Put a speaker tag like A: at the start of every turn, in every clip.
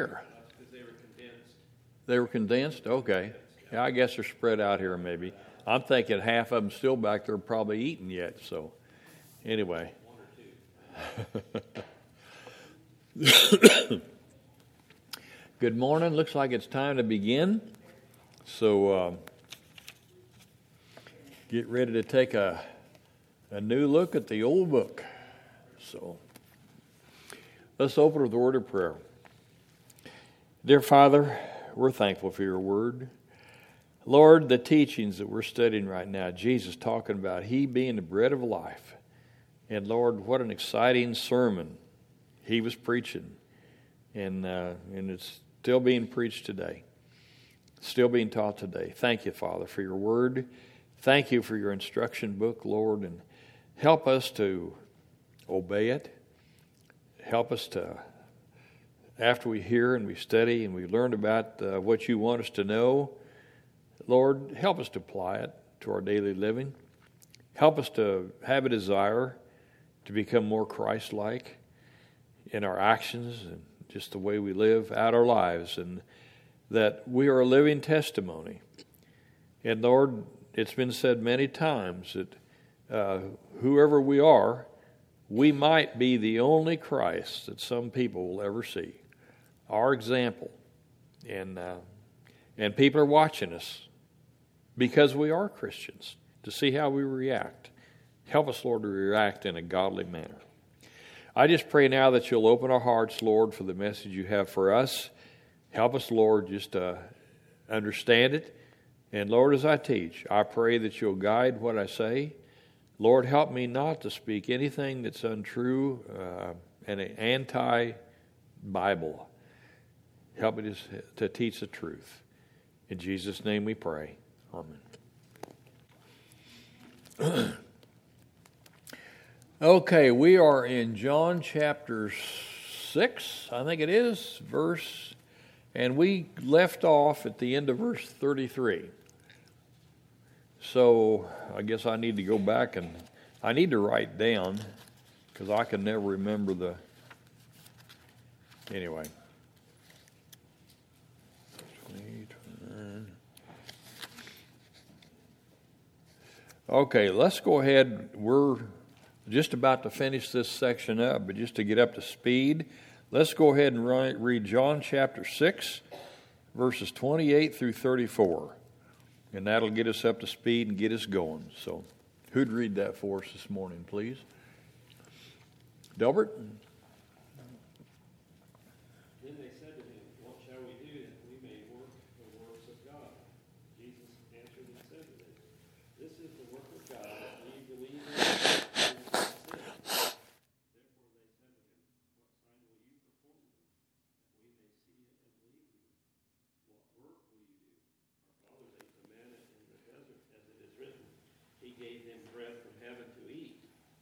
A: here?
B: That's because they were condensed.
A: They were condensed? Okay. Yeah, I guess they're spread out here maybe. I'm thinking half of them still back there probably eating yet. So anyway.
B: One or two.
A: Good morning. Looks like it's time to begin. So get ready to take a new look at the old book. So let's open with a word of prayer. Dear Father, we're thankful for your word. Lord, the teachings that we're studying right now, Jesus talking about He being the bread of life. And Lord, what an exciting sermon He was preaching. And it's still being preached today. Still being taught today. Thank you, Father, for your word. Thank you for your instruction book, Lord. And help us to obey it. Help us to, after we hear and we study and we learn about what you want us to know, Lord, help us to apply it to our daily living. Help us to have a desire to become more Christ-like in our actions and just the way we live out our lives, and that we are a living testimony. And Lord, it's been said many times that whoever we are, we might be the only Christ that some people will ever see. Our example. And people are watching us because we are Christians, to see how we react. Help us, Lord, to react in a godly manner. I just pray now that you'll open our hearts, Lord, for the message you have for us. Help us, Lord, just to understand it. And, Lord, as I teach, I pray that you'll guide what I say. Lord, help me not to speak anything that's untrue and anti-Bible. Help me to teach the truth. In Jesus' name we pray. Amen. Okay, we are in John chapter 6, I think it is, and we left off at the end of verse 33. So I guess I need to go back and I need to write down because I can never remember anyway. Okay, let's go ahead. We're just about to finish this section up, but just to get up to speed, let's go ahead and read John chapter 6, verses 28 through 34. And that'll get us up to speed and get us going. So, who'd read that for us this morning, please? Delbert?
B: Then they said to him, "What shall we do that we may work the works of God?" Jesus answered and said to them, "This is the work of God, that ye believe in Him whom He sent." Therefore they said to him, "What sign will you perform, that we may see it and believe you? What work will you do? Our fathers ate the manna in the desert, as it is written, He gave them bread from heaven to eat."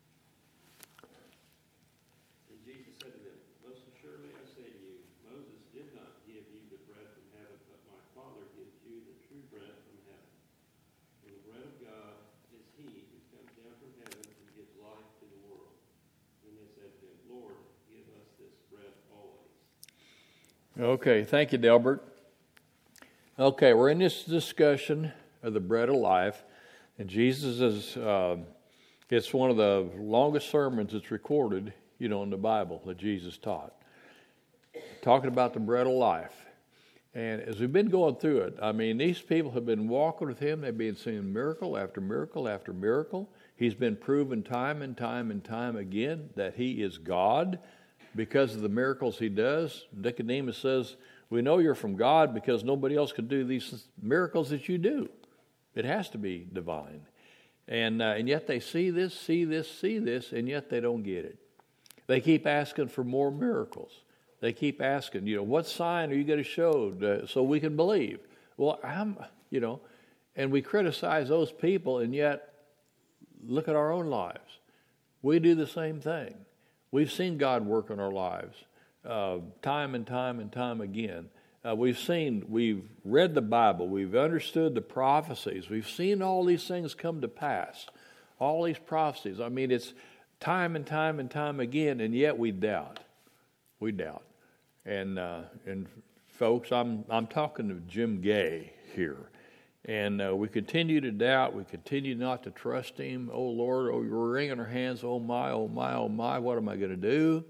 B: And Jesus said to them, "Most assuredly I say to you, Moses did not give you the bread from heaven, but my Father gives you the true bread from heaven. For the bread of God is He who comes down from heaven and gives life to the world." And they said to him, "Lord, give us this bread always."
A: Okay, thank you, Delbert. Okay, we're in this discussion of the bread of life, and Jesus is, it's one of the longest sermons that's recorded, in the Bible that Jesus taught. Talking about the bread of life. And as we've been going through it, I mean, these people have been walking with Him. They've been seeing miracle after miracle after miracle. He's been proven time and time and time again that He is God because of the miracles He does. Nicodemus says, "We know you're from God because nobody else could do these miracles that you do. It has to be divine." And yet they see this, and yet they don't get it. They keep asking for more miracles. They keep asking, what sign are you going to show so we can believe? Well, and we criticize those people, and yet look at our own lives. We do the same thing. We've seen God work in our lives time and time and time again. We've read the Bible, we've understood the prophecies, we've seen all these things come to pass, all these prophecies. I mean, it's time and time and time again, and yet we doubt. We doubt. And folks, I'm talking to Jim Gay here. And we continue to doubt. We continue not to trust him. Oh, Lord, oh, we're wringing our hands. Oh, my, oh, my, oh, my. What am I going to do?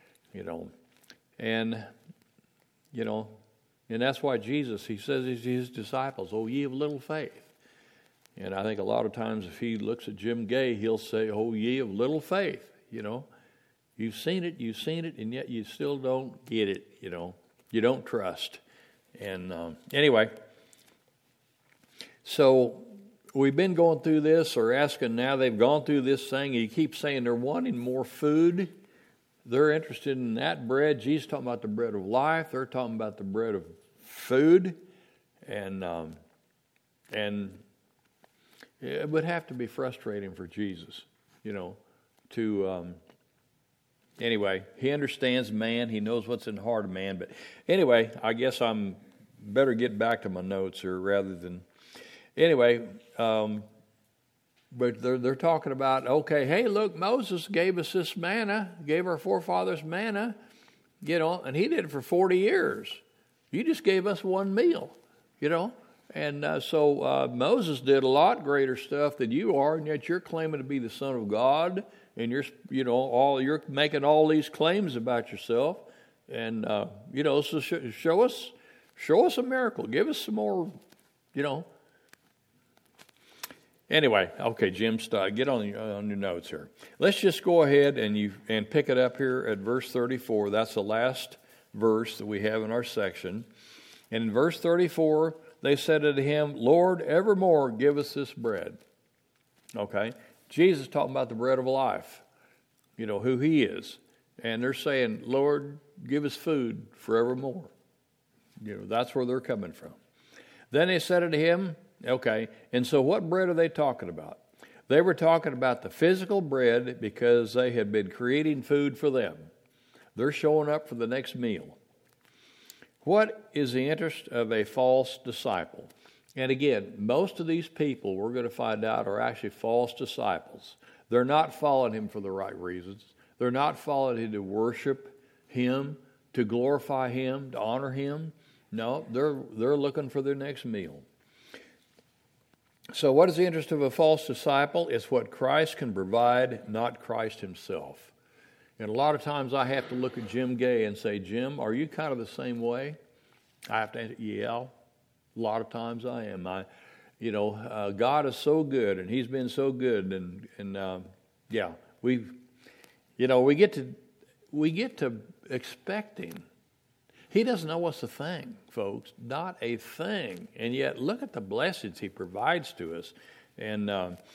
A: And that's why Jesus, he says to his disciples, oh, ye of little faith. And I think a lot of times if he looks at Jim Gay, he'll say, oh, ye of little faith. You've seen it, and yet you still don't get it, You don't trust. And anyway, so we've been going through this, or asking now, they've gone through this thing. You keep saying they're wanting more food. They're interested in that bread. Jesus talking about the bread of life. They're talking about the bread of food. And it would have to be frustrating for Jesus, anyway, he understands man. He knows what's in the heart of man. But anyway, I guess I'm better get back to my notes here rather than... Anyway, but they're talking about, okay, hey, look, Moses gave us this manna, gave our forefathers manna, and he did it for 40 years. You just gave us one meal, And so Moses did a lot greater stuff than you are, and yet you're claiming to be the Son of God, and you're making all these claims about yourself, and so show us a miracle, give us some more, Anyway, okay, Jim, get on your notes here. Let's just go ahead and pick it up here at verse 34. That's the last verse that we have in our section. And in verse 34, they said unto him, Lord, evermore give us this bread. Okay, Jesus talking about the bread of life, who he is. And they're saying, Lord, give us food forevermore. That's where they're coming from. Then they said unto him, okay, and so what bread are they talking about? They were talking about the physical bread because they had been creating food for them. They're showing up for the next meal. What is the interest of a false disciple? And again, most of these people, we're going to find out, are actually false disciples. They're not following him for the right reasons. They're not following him to worship him, to glorify him, to honor him. No, they're looking for their next meal. So what is the interest of a false disciple? It's what Christ can provide, not Christ himself. And a lot of times I have to look at Jim Gay and say, Jim, are you kind of the same way? I have to answer, yeah. A lot of times I am. God is so good, and he's been so good. And we get to expect him. He doesn't know what's a thing, folks, not a thing. And yet, look at the blessings he provides to us. And,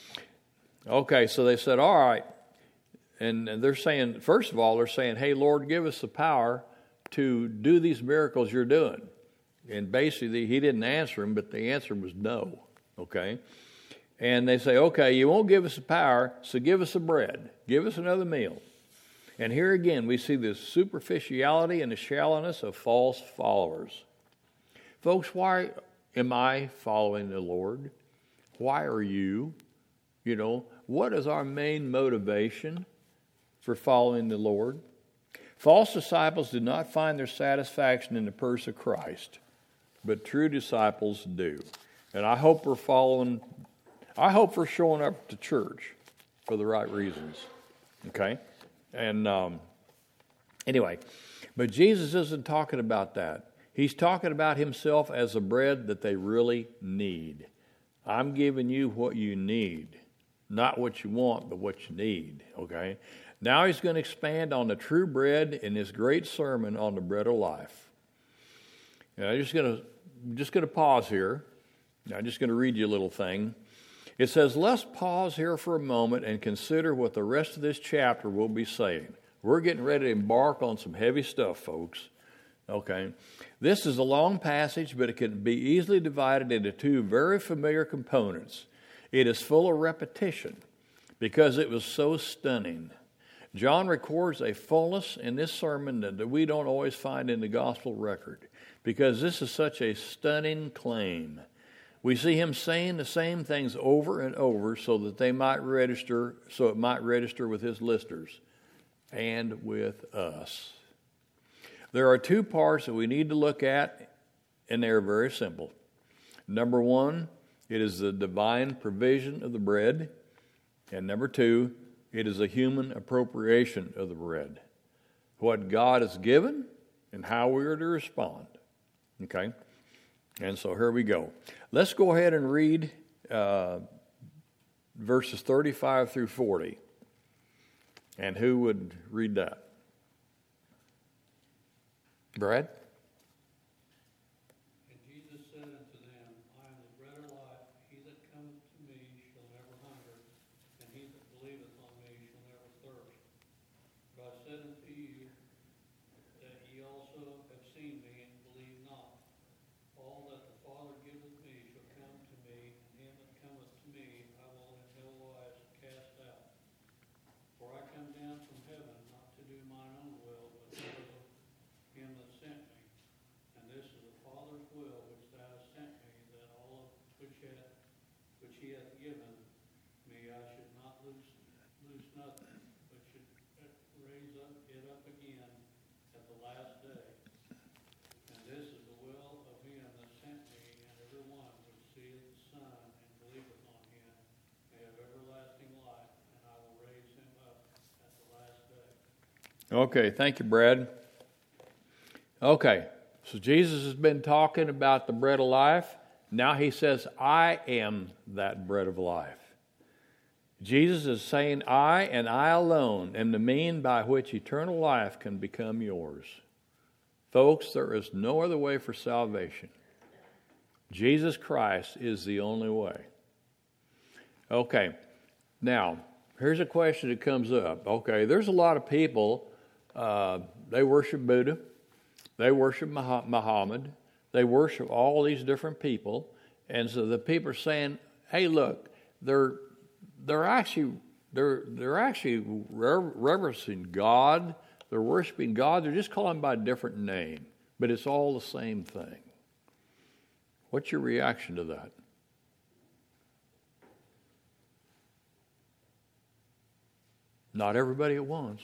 A: okay, so they said, all right. And they're saying, first of all, they're saying, hey, Lord, give us the power to do these miracles you're doing. And basically, he didn't answer him, but the answer was no, okay? And they say, okay, you won't give us the power, so give us the bread. Give us another meal. And here again, we see the superficiality and the shallowness of false followers. Folks, why am I following the Lord? Why are you? What is our main motivation for following the Lord? False disciples do not find their satisfaction in the person of Christ, but true disciples do. And I hope we're showing up to church for the right reasons. Okay? And anyway, but Jesus isn't talking about that. He's talking about himself as the bread that they really need. I'm giving you what you need, not what you want, but what you need, okay? Now he's going to expand on the true bread in this great sermon on the bread of life. Now, I'm just going to pause here. I'm just going to read you a little thing. It says, let's pause here for a moment and consider what the rest of this chapter will be saying. We're getting ready to embark on some heavy stuff, folks. Okay. This is a long passage, but it can be easily divided into two very familiar components. It is full of repetition because it was so stunning. John records a fullness in this sermon that we don't always find in the gospel record because this is such a stunning claim. We see him saying the same things over and over so it might register with his listeners and with us. There are two parts that we need to look at, and they are very simple. Number one, it is the divine provision of the bread. And number two, it is a human appropriation of the bread. What God has given and how we are to respond. Okay? And so here we go. Let's go ahead and read verses 35 through 40. And who would read that? Brad?
B: And Jesus said unto them, I am the bread of life. He that cometh to me shall never hunger, and he that believeth on me shall never thirst. But I said unto you that ye also have seen me, and believe not. All that the Father giveth me shall come to me, and him that cometh to me I will in no wise cast out. For I come down from heaven not to do mine own will, but the will of him that sent me. And this is the Father's will which thou hast sent me, that all of which he hath given me I should not lose nothing, but should raise it up again at the last day. And this is the will of him that sent me, and every one which seeth the Son and believeth on him may have everlasting life, and I will raise him up at the last day.
A: Okay, thank you, Brad. Okay, so Jesus has been talking about the bread of life. Now he says, I am that bread of life. Jesus is saying, I and I alone am the mean by which eternal life can become yours. Folks, there is no other way for salvation. Jesus Christ is the only way. Okay, now, here's a question that comes up. Okay, there's a lot of people, they worship Buddha. They worship Muhammad. They worship all these different people. And so the people are saying, hey, look, they're actually reverencing God. They're worshiping God. They're just calling him by a different name. But it's all the same thing. What's your reaction to that? Not everybody at once.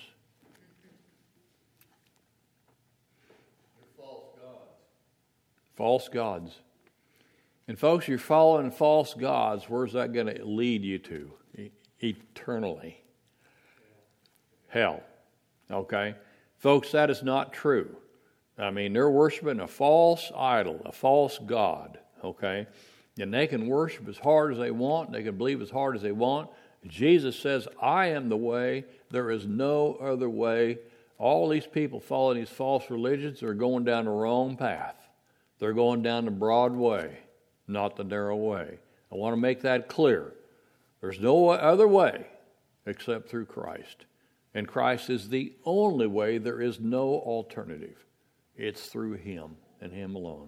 A: False gods. And folks, you're following false gods, where's that going to lead you to? Eternally. Hell. Okay? Folks, that is not true. I mean, they're worshiping a false idol, a false god. Okay? And they can worship as hard as they want. They can believe as hard as they want. Jesus says, I am the way. There is no other way. All these people following these false religions are going down the wrong path. They're going down the broad way, not the narrow way. I want to make that clear. There's no other way except through Christ. And Christ is the only way. There is no alternative. It's through him and him alone.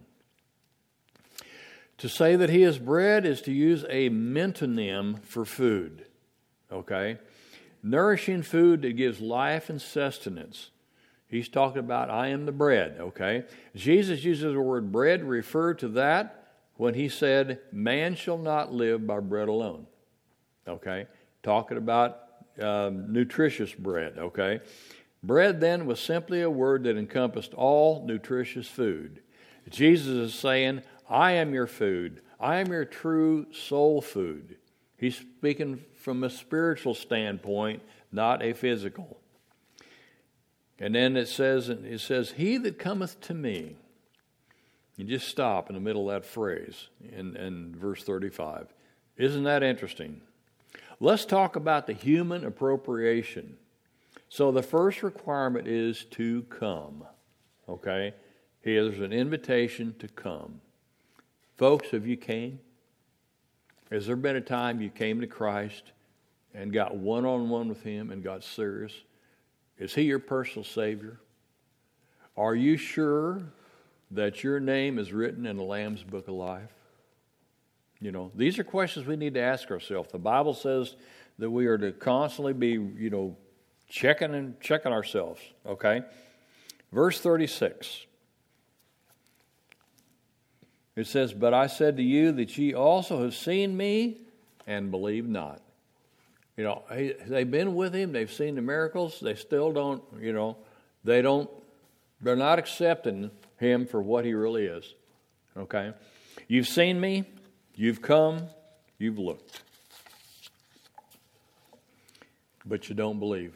A: To say that he is bread is to use a mentonym for food. Okay? Nourishing food that gives life and sustenance. He's talking about, I am the bread, okay? Jesus uses the word bread to refer to that when he said, man shall not live by bread alone, okay? Talking about nutritious bread, okay? Bread then was simply a word that encompassed all nutritious food. Jesus is saying, I am your food. I am your true soul food. He's speaking from a spiritual standpoint, not a physical. And then it says, he that cometh to me. You just stop in the middle of that phrase in verse 35. Isn't that interesting? Let's talk about the human appropriation. So the first requirement is to come. Okay? There's an invitation to come. Folks, have you came? Has there been a time you came to Christ and got one-on-one with him and got serious? Is he your personal Savior? Are you sure that your name is written in the Lamb's Book of Life? You know, these are questions we need to ask ourselves. The Bible says that we are to constantly be, checking ourselves, okay? Verse 36. It says, but I said to you that ye also have seen me and believe not. They've been with him. They've seen the miracles. They still don't, they don't They're not accepting him for what he really is. Okay? You've seen me, you've come, you've looked. But you don't believe.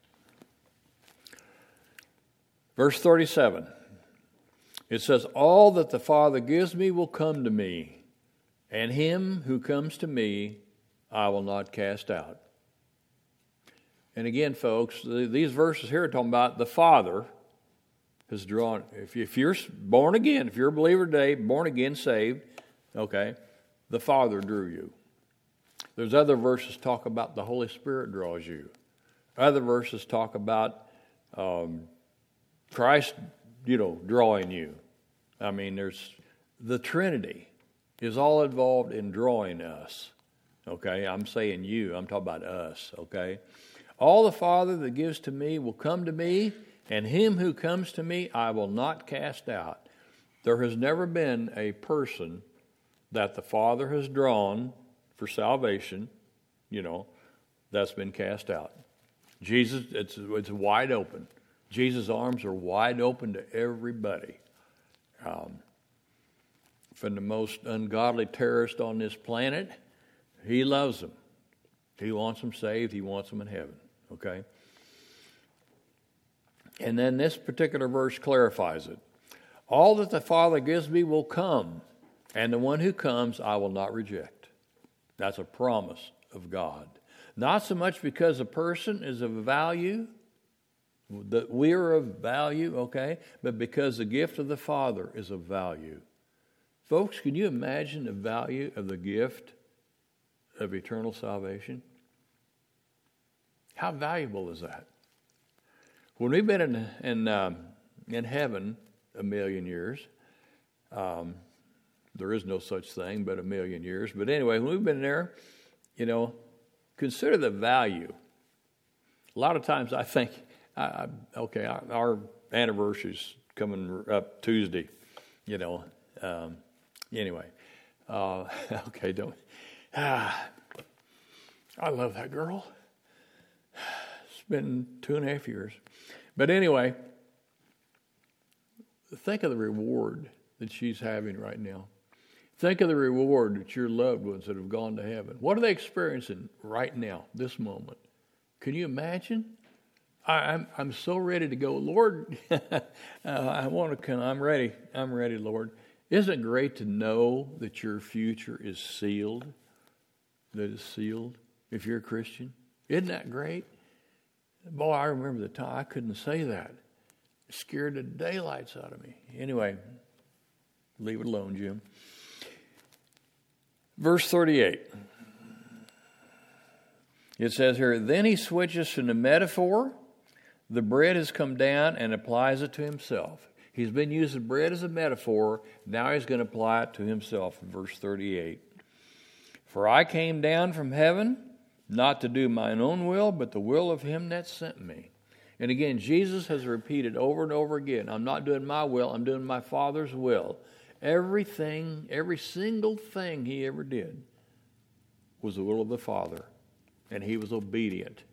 A: Verse 37. It says, all that the Father gives me will come to me, and him who comes to me I will not cast out. And again, folks, these verses here are talking about the Father has drawn. If you're born again, if you're a believer today, born again, saved, okay, the Father drew you. There's other verses talk about the Holy Spirit draws you. Other verses talk about Christ, drawing you. I mean, there's the Trinity is all involved in drawing us. Okay, I'm saying you. I'm talking about us. Okay, all the Father that gives to me will come to me, and him who comes to me I will not cast out. There has never been a person that the Father has drawn for salvation, that's been cast out. Jesus, it's wide open. Jesus' arms are wide open to everybody. From the most ungodly terrorist on this planet, he loves them. He wants them saved. He wants them in heaven. Okay? And then this particular verse clarifies it. All that the Father gives me will come, and the one who comes I will not reject. That's a promise of God. Not so much because a person is of value, that we are of value, okay, but because the gift of the Father is of value. Folks, can you imagine the value of the gift of eternal salvation? How valuable is that? When we've been in heaven a million years, there is no such thing but a million years. But anyway, when we've been there, consider the value. A lot of times I think, our anniversary's coming up Tuesday, anyway. Don't. I love that girl. It's been 2.5 years. But anyway, think of the reward that she's having right now. Think of the reward that your loved ones that have gone to heaven. What are they experiencing right now, this moment? Can you imagine? I'm so ready to go, Lord. I want to come. I'm ready. I'm ready, Lord. Isn't it great to know that your future is sealed? That is sealed if you're a Christian. Isn't that great? Boy, I remember the time I couldn't say that. It scared the daylights out of me. Anyway, leave it alone, Jim. Verse 38. It says here, then he switches from the metaphor. The bread has come down and applies it to himself. He's been using bread as a metaphor. Now he's going to apply it to himself in verse 38. For I came down from heaven, not to do mine own will, but the will of him that sent me. And again, Jesus has repeated over and over again, I'm not doing my will, I'm doing my Father's will. Everything, every single thing he ever did was the will of the Father, and he was obedient.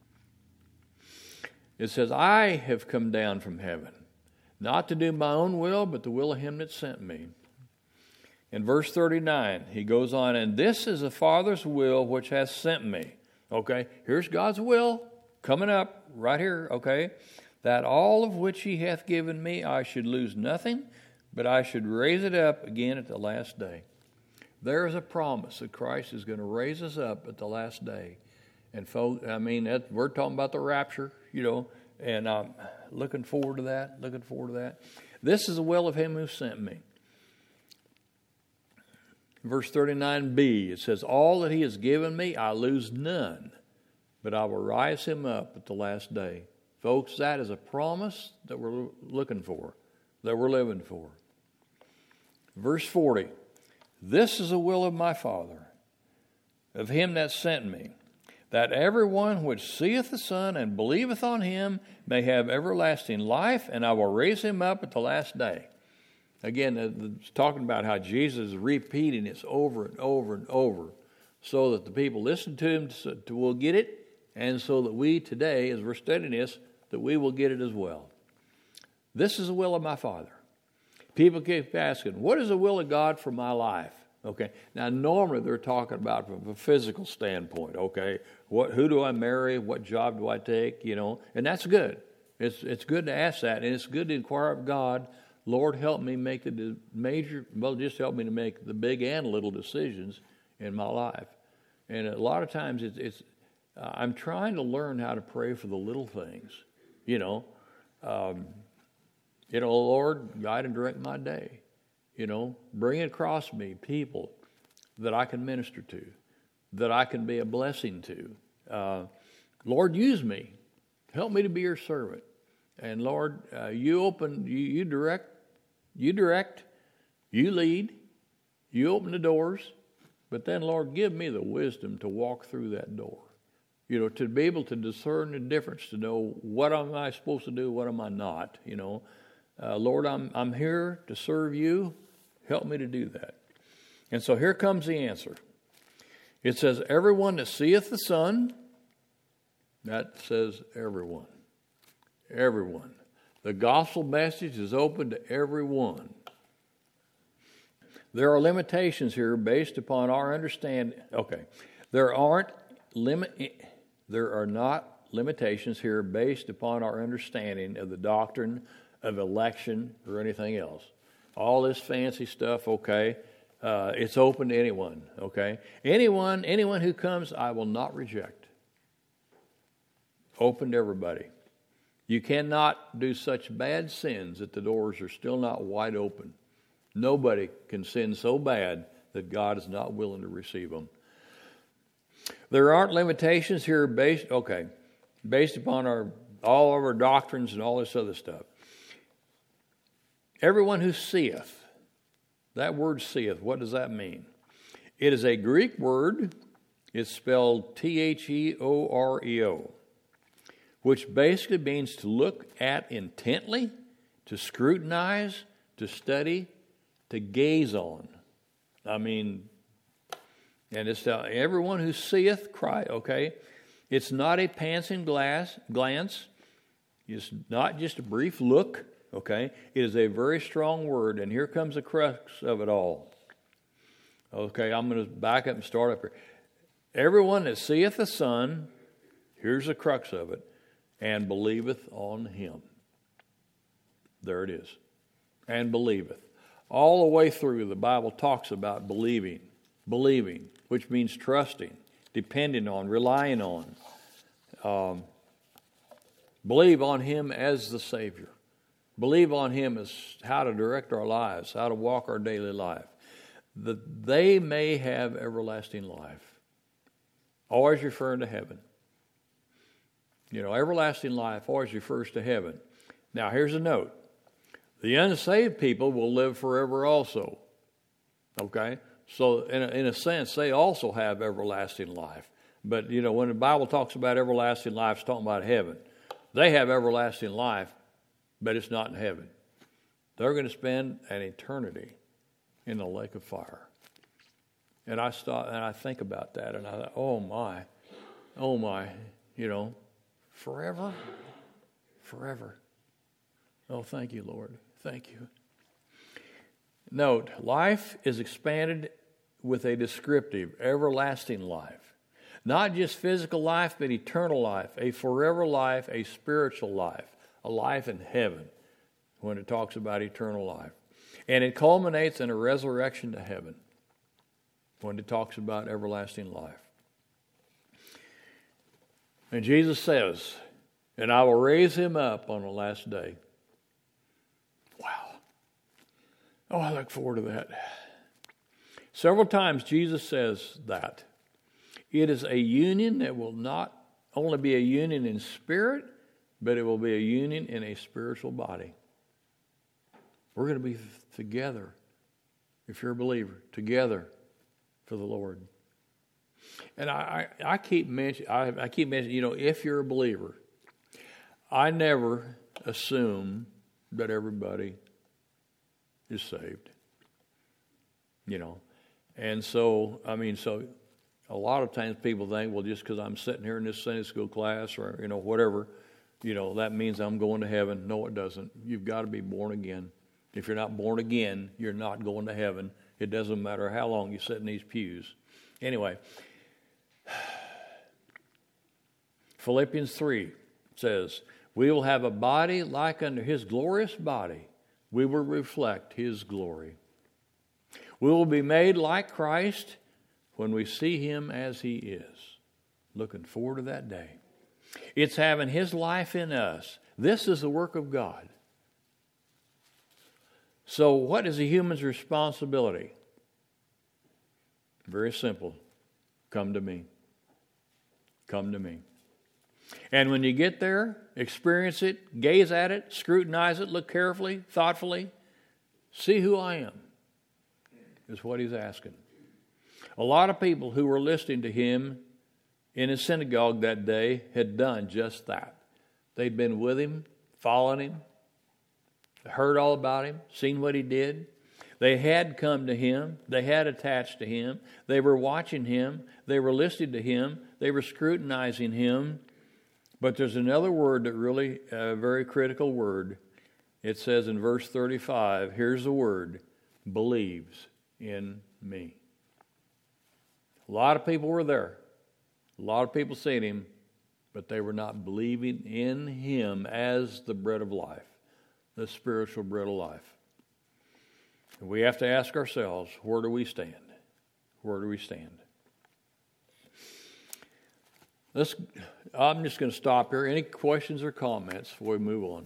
A: It says, I have come down from heaven, not to do my own will, but the will of him that sent me. In verse 39, he goes on, and this is the Father's will which has sent me. Okay, here's God's will coming up right here, okay? That all of which he hath given me, I should lose nothing, but I should raise it up again at the last day. There is a promise that Christ is going to raise us up at the last day. And folks, we're talking about the rapture, and I'm looking forward to that, This is the will of him who sent me. Verse 39b, it says, all that he has given me, I lose none, but I will rise him up at the last day. Folks, that is a promise that we're looking for, that we're living for. Verse 40, this is the will of my Father, of him that sent me, that everyone which seeth the Son and believeth on him may have everlasting life, and I will raise him up at the last day. Again, it's talking about how Jesus is repeating this over and over and over so that the people listen to him will get it, and so that we today, as we're studying this, that we will get it as well. This is the will of my Father. People keep asking, what is the will of God for my life? Okay. Now, normally they're talking about from a physical standpoint. Okay. Who do I marry? What job do I take? And that's good. It's good to ask that, and it's good to inquire of God. Lord, help me make just help me to make the big and little decisions in my life. And a lot of times I'm trying to learn how to pray for the little things. Lord, guide and direct my day. Bring across me people that I can minister to, that I can be a blessing to. Lord, use me. Help me to be your servant. And Lord, you direct, you lead, you open the doors. But then, Lord, give me the wisdom to walk through that door. To be able to discern the difference, to know what am I supposed to do, what am I not. Lord, I'm here to serve you. Help me to do that. And so here comes the answer. It says, everyone that seeth the Son, that says everyone. Everyone. The gospel message is open to everyone. There are limitations here based upon our understanding. Okay. There are not limitations here based upon our understanding of the doctrine of election or anything else. All this fancy stuff, okay, it's open to anyone, okay? Anyone who comes, I will not reject. Open to everybody. You cannot do such bad sins that the doors are still not wide open. Nobody can sin so bad that God is not willing to receive them. There aren't limitations here based upon all of our doctrines and all this other stuff. Everyone who seeth, that word seeth, what does that mean? It is a Greek word. It's spelled Theoreo, which basically means to look at intently, to scrutinize, to study, to gaze on. And it's everyone who seeth Christ, okay? It's not a passing glance. It's not just a brief look, okay? It is a very strong word, and here comes the crux of it all. Okay, I'm going to back up and start up here. Everyone that seeth the Son, here's the crux of it, and believeth on him. There it is. And believeth. All the way through, the Bible talks about believing, which means trusting, depending on, relying on. Believe on him as the Savior. Believe on him as how to direct our lives, how to walk our daily life. That they may have everlasting life. Always referring to heaven. Everlasting life always refers to heaven. Now, here's a note. The unsaved people will live forever also. Okay? So, in a sense, they also have everlasting life. But, when the Bible talks about everlasting life, it's talking about heaven. They have everlasting life, but it's not in heaven. They're going to spend an eternity in the lake of fire. And I stop and I think about that, and I thought, oh my, forever. Oh, thank you, Lord. Thank you. Note, life is expanded with a descriptive, everlasting life. Not just physical life, but eternal life, a forever life, a spiritual life, a life in heaven when it talks about eternal life. And it culminates in a resurrection to heaven when it talks about everlasting life. And Jesus says, and I will raise him up on the last day. Wow. Oh, I look forward to that. Several times Jesus says that. It is a union that will not only be a union in spirit, but it will be a union in a spiritual body. We're going to be together, if you're a believer, together for the Lord. And I keep mentioning, if you're a believer, I never assume that everybody is saved. And so, a lot of times people think, well, just because I'm sitting here in this Sunday school class or, whatever, that means I'm going to heaven. No, it doesn't. You've got to be born again. If you're not born again, you're not going to heaven. It doesn't matter how long you sit in these pews. Anyway, Philippians 3 says, we will have a body like unto his glorious body. We will reflect his glory. We will be made like Christ when we see him as he is. Looking forward to that day. It's having his life in us. This is the work of God. So what is a human's responsibility? Very simple. Come to me. Come to me. And when you get there, experience it, gaze at it, scrutinize it, look carefully, thoughtfully, see who I am, is what he's asking. A lot of people who were listening to him in his synagogue that day had done just that. They'd been with him, following him, heard all about him, seen what he did. They had come to him. They had attached to him. They were watching him. They were listening to him. They were scrutinizing him. But there's another word that really, a very critical word. It says in verse 35, here's the word, believes in me. A lot of people were there. A lot of people seen him, but they were not believing in him as the bread of life, the spiritual bread of life. And we have to ask ourselves, where do we stand? Where do we stand? I'm just going to stop here. Any questions or comments before we move on?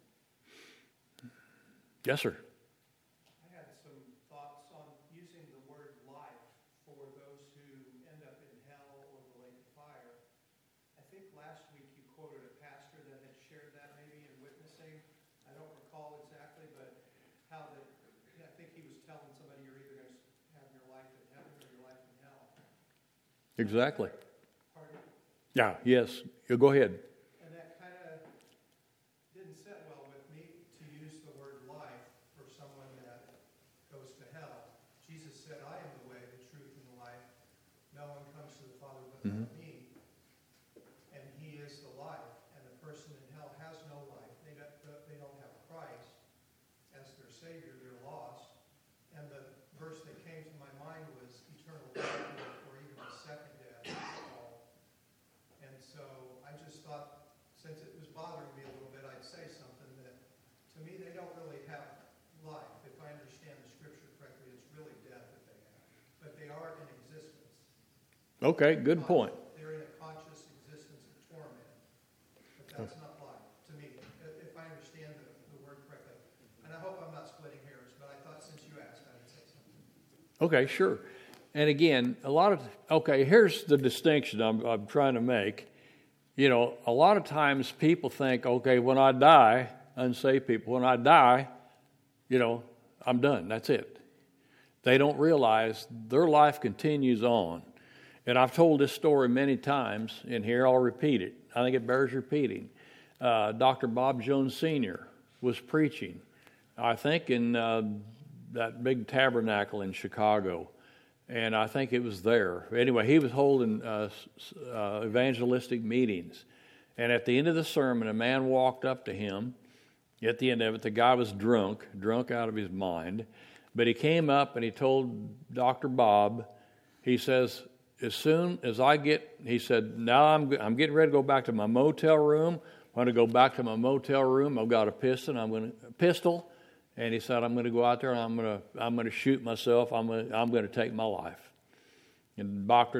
A: Yes, sir.
C: I had some thoughts on using the word life for those who end up in hell or the lake of fire. I think last week you quoted a pastor that had shared that maybe in witnessing. I don't recall exactly, but how that I think he was telling somebody you're either going to have your life in heaven or your life in hell.
A: Exactly.
C: Pardon?
A: Yeah, yes. You go ahead.
C: And that kind of didn't sit well with me to use the word life for someone that goes to hell. Jesus said, I am the way, the truth, and the life. No one comes to the Father but by me. And he is the life. And the person in hell has no life. They don't have Christ as their Savior. They're lost. And the verse that came to my mind was eternal life or even the second death. And so I just thought, since it was bothering me a little bit, I'd say something that, to me, they don't really have life. If I understand the Scripture correctly, it's really death that they have. But they are in existence.
A: Okay, good point.
C: They're in a conscious existence of torment. But that's not life, to me, if I understand the word correctly. And I hope I'm not splitting hairs, but I thought since you asked, I would say something.
A: Okay, sure. And again, here's the distinction I'm trying to make. A lot of times people think, okay, when I die, unsaved people, when I die, I'm done. That's it. They don't realize their life continues on. And I've told this story many times in here. I'll repeat it. I think it bears repeating. Dr. Bob Jones Sr. was preaching, I think, in that big tabernacle in Chicago. And I think it was there. Anyway, he was holding evangelistic meetings. And at the end of the sermon, a man walked up to him. At the end of it, the guy was drunk out of his mind. But he came up and he told Dr. Bob, he says, as soon as he said, now I'm getting ready to go back to my motel room. I'm going to go back to my motel room. I've got a pistol. And he said, I'm going to go out there and I'm going to shoot myself. I'm going to take my life. And Dr.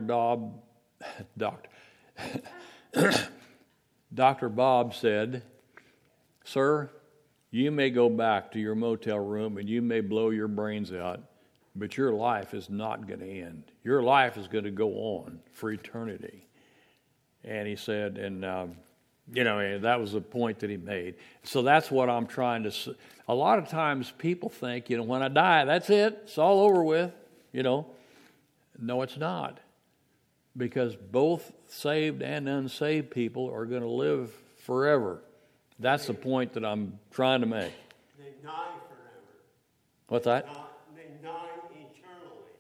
A: Bob said, sir, you may go back to your motel room and you may blow your brains out, but your life is not going to end. Your life is going to go on for eternity. And he said, that was the point that he made. So that's what I'm trying to. A lot of times people think, when I die, that's it. It's all over with. No, it's not. Because both saved and unsaved people are going to live forever. That's the point that I'm trying to make.
D: They die forever.
A: What's that?
D: They die eternally.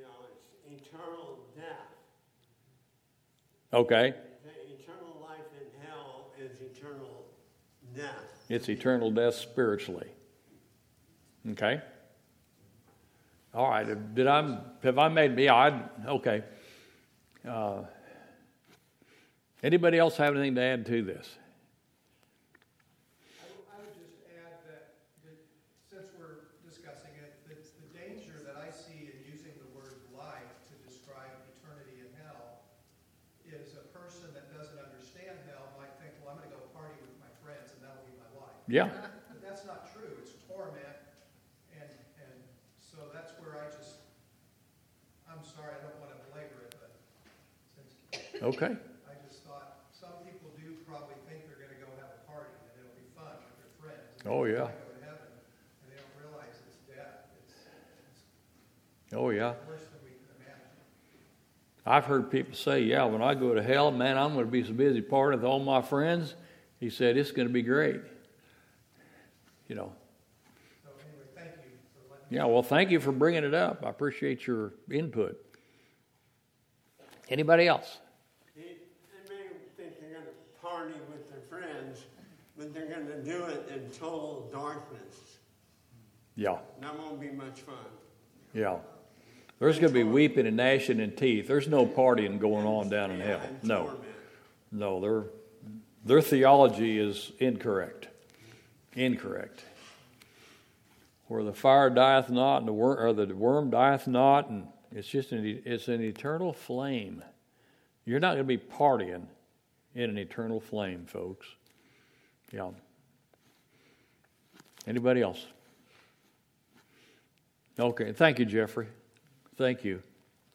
D: It's eternal death.
A: Okay.
D: The eternal life in eternal death.
A: It's eternal death spiritually. Okay? All right. Have I made me? Okay. Anybody else have anything to add to this?
C: I would just add that since we're discussing it, the danger that I see in using the word life to describe eternity in hell is a person that doesn't understand hell might think, well, I'm going to go party with my friends and that'll be my life.
A: Yeah.
C: But that's not true. It's torment. And so that's where I'm sorry, I don't want to belabor it, but since
A: Okay.
C: I just thought some people do probably think they're going to go have a party and it'll be fun with their friends. And
A: Oh, yeah.
C: they go to heaven and they don't realize it's death. It's
A: Oh, yeah.
C: worse than we can imagine.
A: I've heard people say, yeah, when I go to hell, man, I'm going to be so busy partying with all my friends. He said, it's going to be great. You know.
C: So anyway, thank you for letting me.
A: Yeah, well, thank you for bringing it up. I appreciate your input. Anybody else?
D: They may think they're going to party with their friends, but they're going to do it in total darkness.
A: Yeah.
D: That won't be much fun.
A: Yeah. There's going to be weeping and gnashing and teeth. There's no partying going on down in hell.
D: And
A: No.
D: torment.
A: No, their theology is incorrect. Incorrect. Where the fire dieth not, and the worm dieth not, and it's an eternal flame. You're not going to be partying in an eternal flame, folks. Yeah. Anybody else? Okay, thank you, Jeffrey. Thank you.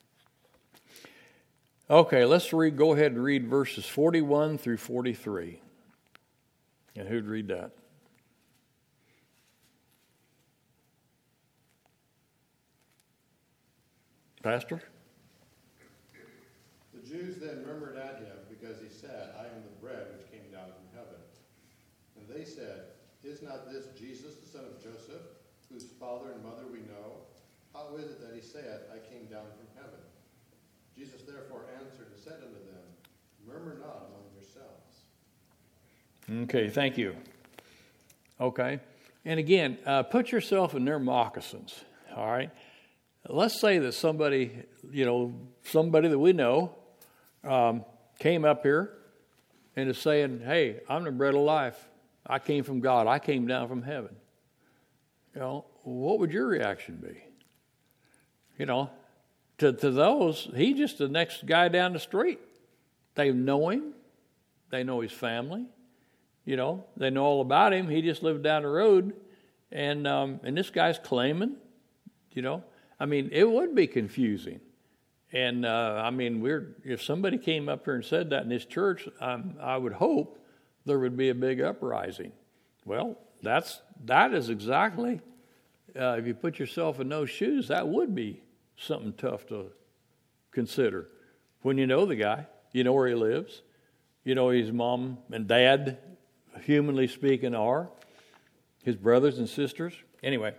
A: Okay, let's go ahead and read verses 41 through 43. And who'd read that? Pastor?
E: The Jews then murmured at him because he said, I am the bread which came down from heaven. And they said, Is not this Jesus, the son of Joseph, whose father and mother we know? How is it that he saith, I came down from heaven? Jesus therefore answered and said unto them, Murmur not among yourselves.
A: Okay, thank you. Okay. And again, put yourself in their moccasins, all right? Let's say that somebody that we know came up here and is saying, hey, I'm the bread of life. I came from God. I came down from heaven. You know, what would your reaction be? You know, to those, he's just the next guy down the street. They know him. They know his family. You know, they know all about him. He just lived down the road. And this guy's claiming, you know. I mean, it would be confusing. And, if somebody came up here and said that in this church, I would hope there would be a big uprising. Well, that is exactly, if you put yourself in those shoes, that would be something tough to consider. When you know the guy, you know where he lives, you know his mom and dad, humanly speaking, are, his brothers and sisters. Anyway,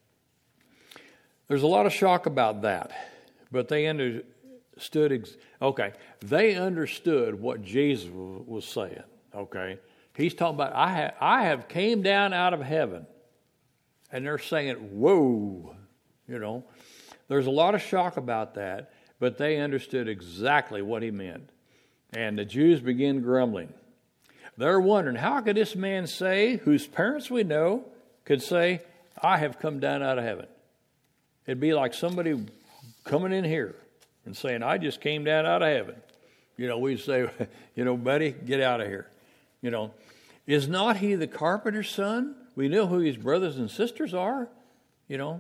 A: there's a lot of shock about that, but they understood. They understood what Jesus was saying. Okay, he's talking about I have came down out of heaven, and they're saying, "Whoa," you know. There's a lot of shock about that, but they understood exactly what he meant, and the Jews began grumbling. They're wondering, how could this man say, whose parents we know, could say, "I have come down out of heaven"? It'd be like somebody coming in here and saying, I just came down out of heaven. You know, we'd say, you know, buddy, get out of here. You know, is not he the carpenter's son? We know who his brothers and sisters are, you know.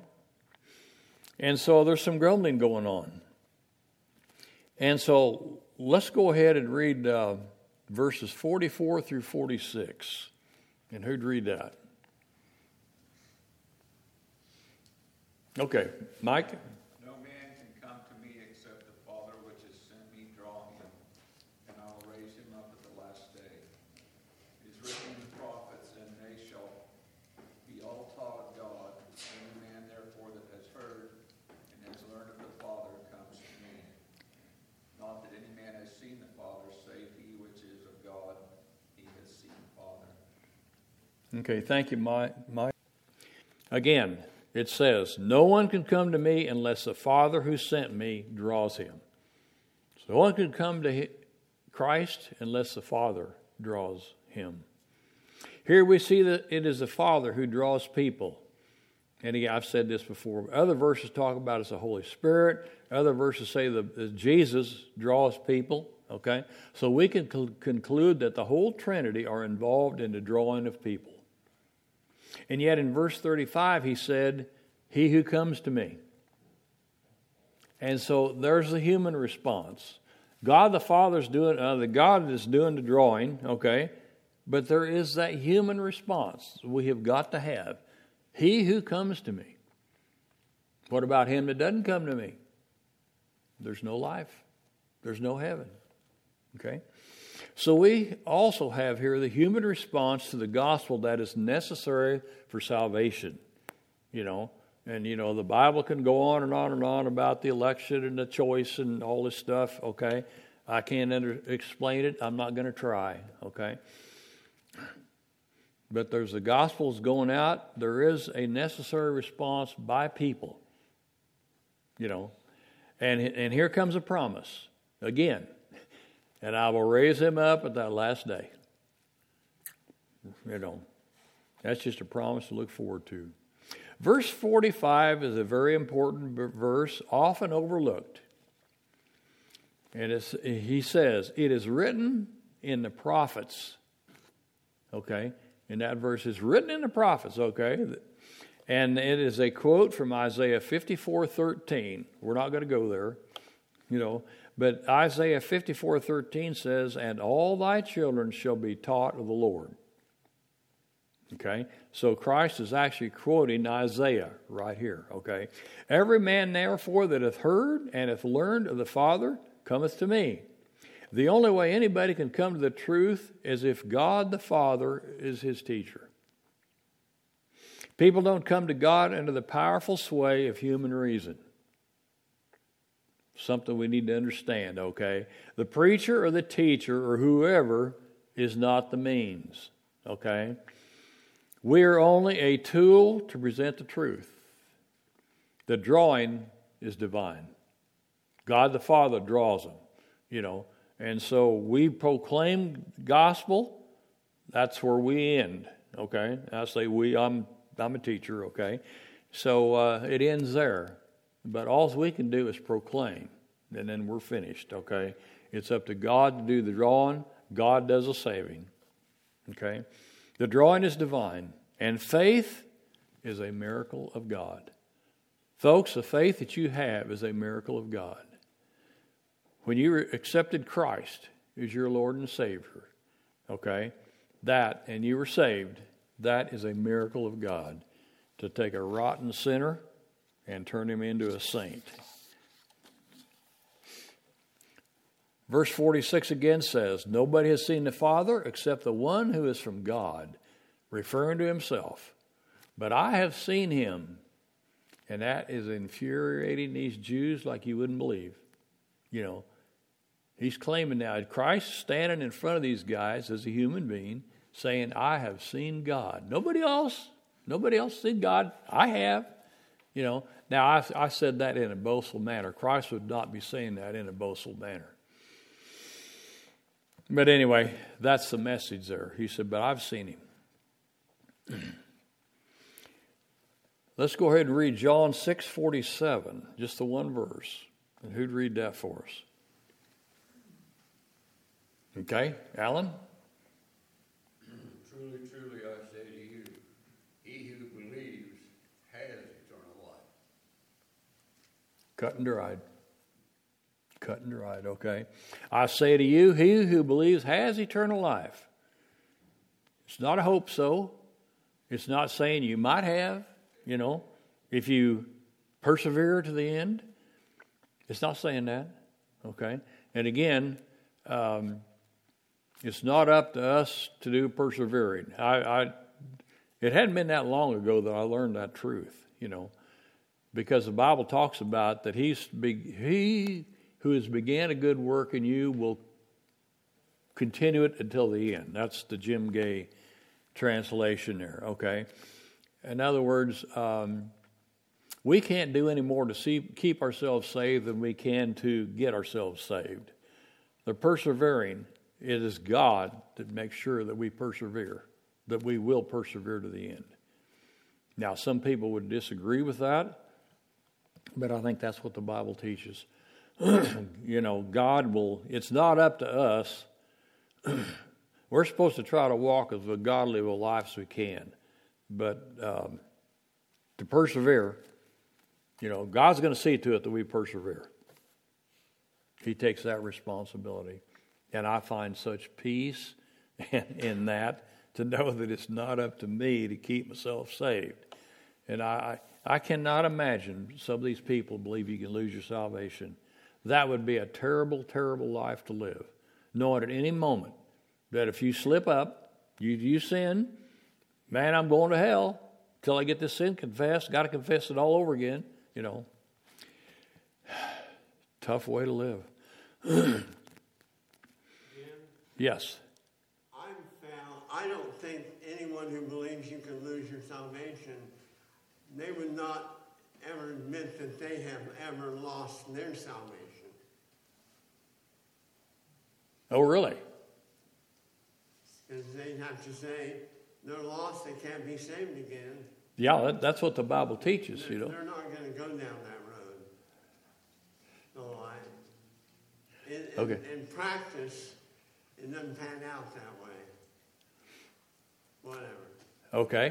A: And so there's some grumbling going on. And so let's go ahead and read verses 44 through 46. And who'd read that? Okay, Mike?
F: No man can come to me except the Father which has sent me draw him, and I will raise him up at the last day. It is written in the prophets, and they shall be all taught of God. Any man therefore that has heard and has learned of the Father comes to me. Not that any man has seen the Father, save he which is of God, he has seen the Father.
A: Okay, thank you, Mike. Again, it says, no one can come to me unless the Father who sent me draws him. So no one can come to Christ unless the Father draws him. Here we see that it is the Father who draws people. And again, I've said this before. Other verses talk about it's the Holy Spirit. Other verses say that Jesus draws people. Okay? So we can conclude that the whole Trinity are involved in the drawing of people. And yet in verse 35 he said, he who comes to me. And so there's the human response. God the Father's doing, the God is doing the drawing, okay? But there is that human response we have got to have. He who comes to me. What about him that doesn't come to me? There's no life. There's no heaven. Okay? So we also have here the human response to the gospel that is necessary for salvation. And the Bible can go on and on and on about the election and the choice and all this stuff, okay? I can't explain it. I'm not going to try, okay? But there's the gospel's going out. There is a necessary response by people, And here comes a promise again. And I will raise him up at that last day. That's just a promise to look forward to. Verse 45 is a very important verse, often overlooked. And he says, it is written in the prophets. Okay? And that verse is written in the prophets, okay? And it is a quote from Isaiah 54:13. We're not going to go there, But Isaiah 54:13 says, and all thy children shall be taught of the Lord. Okay? So Christ is actually quoting Isaiah right here, okay? Every man therefore that hath heard and hath learned of the Father cometh to me. The only way anybody can come to the truth is if God the Father is his teacher. People don't come to God under the powerful sway of human reason. Something we need to understand, okay? The preacher or the teacher or whoever is not the means, okay? We are only a tool to present the truth. The drawing is divine. God the Father draws them, And so we proclaim gospel. That's where we end, okay? I say we, I'm a teacher, okay? So it ends there. But all we can do is proclaim, and then we're finished, okay? It's up to God to do the drawing. God does the saving, okay? The drawing is divine, and faith is a miracle of God. Folks, the faith that you have is a miracle of God. When you accepted Christ as your Lord and Savior, okay, and you were saved, that is a miracle of God, to take a rotten sinner and turn him into a saint. Verse 46 again says, nobody has seen the Father except the one who is from God, referring to himself. But I have seen him. And that is infuriating these Jews like you wouldn't believe. He's claiming now, Christ standing in front of these guys as a human being, saying, I have seen God. Nobody else seen God. I have. Now I said that in a boastful manner. Christ would not be saying that in a boastful manner. But anyway, that's the message there. He said, but I've seen him. Let's go ahead and read John 6:47, just the one verse. And who'd read that for us? Okay, Alan?
F: Truly, truly, I say to you, he who believes has eternal life.
A: Cut and dried, okay. I say to you, he who believes has eternal life. It's not a hope so. It's not saying you might have, if you persevere to the end. It's not saying that, okay. And again, it's not up to us to do persevering. It hadn't been that long ago that I learned that truth, because the Bible talks about that he who has began a good work in you will continue it until the end. That's the Jim Gay translation there, okay? In other words, we can't do any more to keep ourselves saved than we can to get ourselves saved. The persevering, it is God that makes sure that we persevere, that we will persevere to the end. Now, some people would disagree with that, but I think that's what the Bible teaches. God will, it's not up to us. We're supposed to try to walk as godly of a life as we can, but to persevere, God's going to see to it that we persevere. He takes that responsibility. And I find such peace in that, to know that it's not up to me to keep myself saved. And I cannot imagine some of these people believe you can lose your salvation. That would be a terrible, terrible life to live, knowing at any moment that if you slip up, you sin, man, I'm going to hell till I get this sin confessed. Got to confess it all over again, Tough way to live. Yes.
D: I don't think anyone who believes you can lose your salvation, they would not ever admit that they have ever lost their salvation.
A: Oh, really?
D: Because they'd have to say they're lost, they can't be saved again.
A: Yeah, that's what the Bible teaches,
D: They're not going to go down that road. So in practice, it doesn't pan out that way. Whatever.
A: Okay.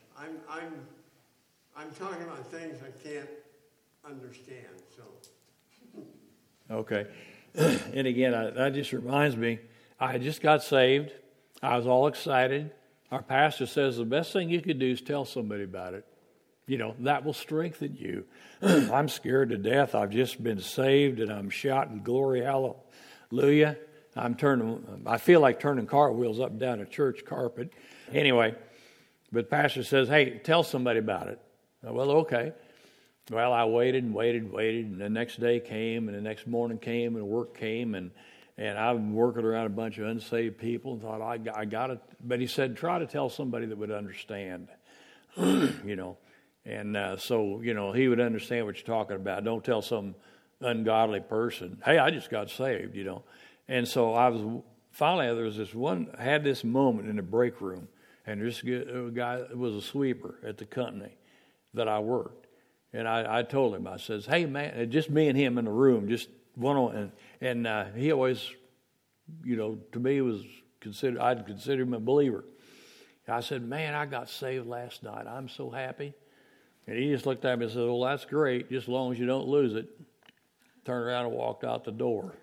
D: I'm talking about things I can't understand. So.
A: Okay. And again, that just reminds me, I just got saved. I was all excited. Our pastor says the best thing you could do is tell somebody about it. That will strengthen you. I'm scared to death. I've just been saved, and I'm shouting glory, hallelujah. I feel like turning cartwheels up and down a church carpet. Anyway, but the pastor says, hey, tell somebody about it. Well, okay. Well, I waited, and the next day came, and the next morning came, and work came, and I've been working around a bunch of unsaved people and thought, I got it. But he said, try to tell somebody that would understand, And so, he would understand what you're talking about. Don't tell some ungodly person, hey, I just got saved, And so finally, there was had this moment in the break room, and this guy was a sweeper at the company that I worked. And I told him, I says, hey, man, just me and him in the room, just one-on-one. And he always, to me, I'd consider him a believer. I said, man, I got saved last night. I'm so happy. And he just looked at me and said, well, that's great, just as long as you don't lose it. Turned around and walked out the door.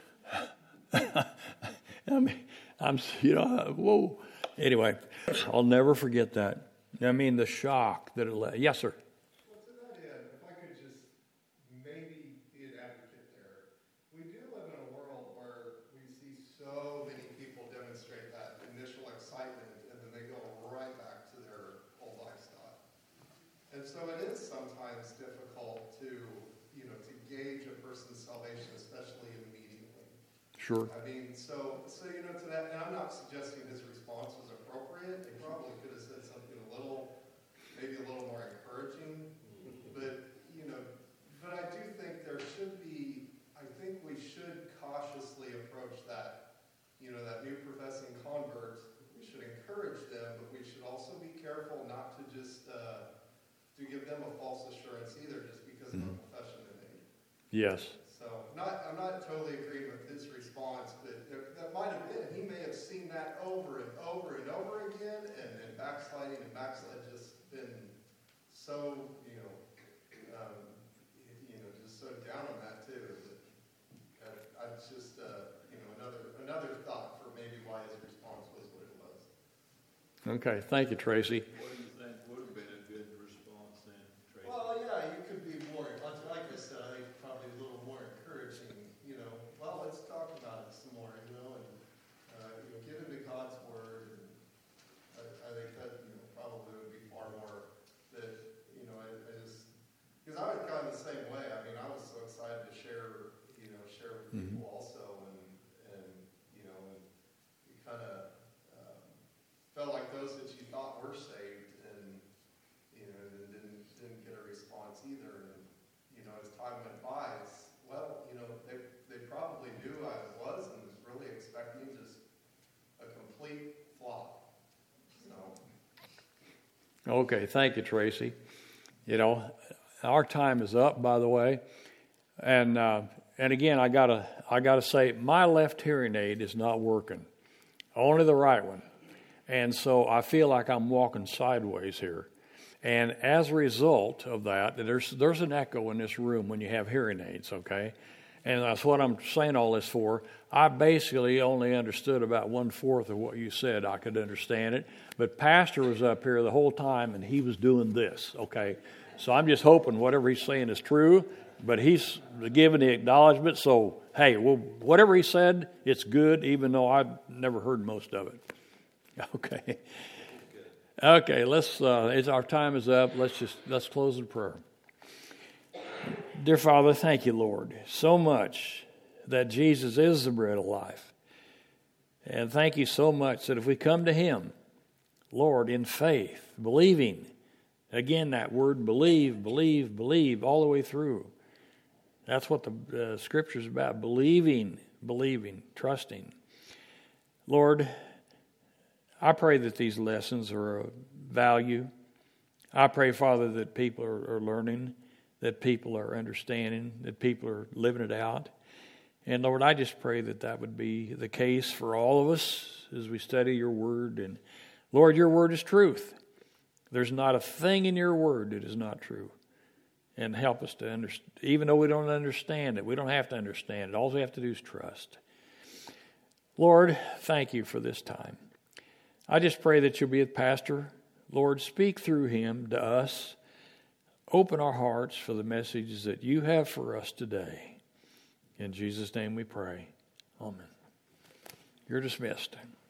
A: Whoa. Anyway, I'll never forget that. The shock that it led. Yes, sir.
C: Well, to that end, if I could just maybe be an advocate there. We do live in a world where we see so many people demonstrate that initial excitement, and then they go right back to their old lifestyle. And so it is sometimes difficult to gauge a person's salvation, especially immediately.
A: Sure.
C: So to that, and I'm not suggesting his response was appropriate. He probably could have said something maybe a little more encouraging. But I do think I think we should cautiously approach that, that new professing convert. We should encourage them, but we should also be careful not to just to give them a false assurance either, just because of a profession they made.
A: Yes.
C: So I'm not totally agreeing with his response, but that might have been. He may have seen that over and over and over again, and backsliding and backslide just been so, just so down on that too. I just, another thought for maybe why his response was what it was.
A: Okay, thank you, Tracy.
F: What do you think would have been a good response then, Tracy?
C: Well, yeah, you could be more, like I said, I think probably a little more encouraging, well, let's talk about it some more, and get into God's Word, and I think that, probably would be far more that, I just, because I was kind of the same way. I was so excited to share with people also, and you kind of felt like those that you
A: Okay, thank you, Tracy. You know, our time is up, by the way, and again, I gotta say, my left hearing aid is not working, only the right one, and so I feel like I'm walking sideways here, and as a result of that, there's an echo in this room when you have hearing aids, okay, and that's what I'm saying all this for. I basically only understood about 1/4 of what you said. I could understand it, but Pastor was up here the whole time, and he was doing this, okay? So I'm just hoping whatever he's saying is true, but he's giving the acknowledgement, so, hey, well, whatever he said, it's good, even though I've never heard most of it. Okay. Okay, our time is up. Let's close in prayer. Dear Father, thank you, Lord, so much that Jesus is the bread of life. And thank you so much that if we come to him, Lord, in faith, believing, again, that word believe, all the way through. That's what the Scripture is about, believing, trusting. Lord, I pray that these lessons are of value. I pray, Father, that people are learning, that people are understanding, that people are living it out. And Lord, I just pray that would be the case for all of us as we study your word. And Lord, your word is truth. There's not a thing in your word that is not true. And help us to understand, even though we don't understand it, we don't have to understand it. All we have to do is trust. Lord, thank you for this time. I just pray that you'll be with Pastor. Lord, speak through him to us. Open our hearts for the messages that you have for us today. In Jesus' name we pray. Amen. You're dismissed.